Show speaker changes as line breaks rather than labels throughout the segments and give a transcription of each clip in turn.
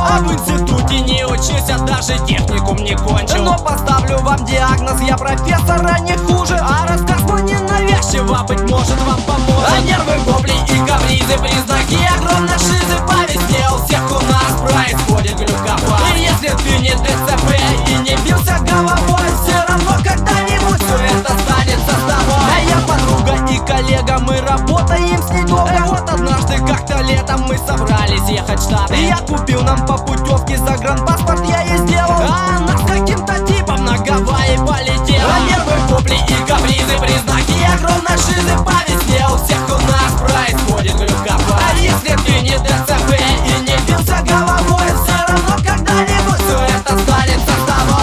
А в институте не учился, даже техникум не кончил. Но поставлю вам диагноз, я профессора не хуже. А рассказ мой ненавязчиво, быть может, вам поможет. А нервы, вопли и капризы, признаки огромной шизы. По весне у всех у нас происходит глюкофаз. И если ты не ДЦП и не бился головой, все равно когда-нибудь все это станется с тобой. А я подруга и коллега, мы работаем с ней долго. Вот однажды как-то летом мы собрались ехать в Штаты. И я купил нам по путевке загранпаспорт, я ей сделал. А она с каким-то типом на Гавайи полетела. А нервы, вопли и капризы, признаки огромной шизы. По весне у всех у нас происходит глюкофаз. А если ты не ДЦП и не бился головой, все равно когда-нибудь все это станется с тобой.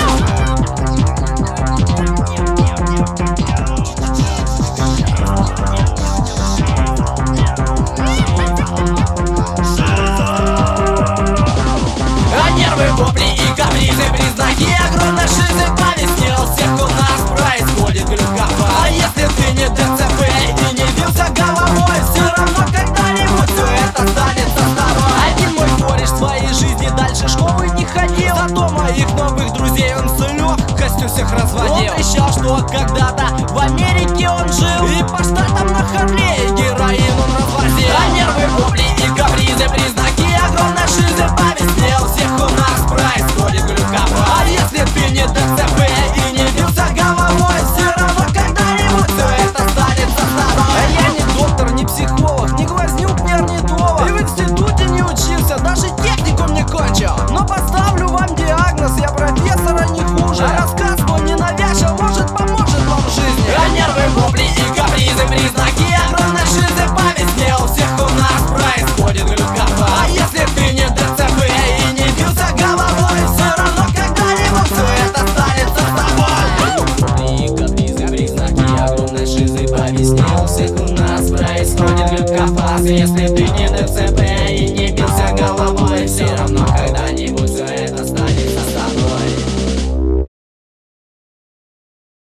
А нервы, вопли и капризы, признаки огромной шизы. По весне у всех у нас происходит глюкофаз. А если ты не ДЦП и не бился головой, все равно когда-нибудь все это станется с тобой. Один мой кореш в своей жизни дальше школы не ходил, зато моих новых друзей он с легкостью всех разводил. Он кричал, что когда-то в Америке он жил, и по штатам на Харлее героин он развозил. А нервы, вопли и капризы, признаки огромной шизы. По весне у всех у нас происходит глюкофаз. А если ты не ДЦП и не бился головой, все равно когда-нибудь все это станется с тобой. Я не доктор, не психолог, не гвозднюк, не орнитолог. И в институте не учился, даже техникум не кончил. Но поставлю вам диагноз, я профессора не хуже. А рассказ мой ненавязчив, может, поможет вам в жизни. А нервы, вопли и капризы, признаки огромной шизы. По весне у всех у нас происходит глюкофаз. А если ты не ДЦП и не бился головой, все равно когда-нибудь все это станется с тобой. И капризы, признаки огромной шизы. По весне у всех у нас происходит глюкофаз. Если ты не ДЦП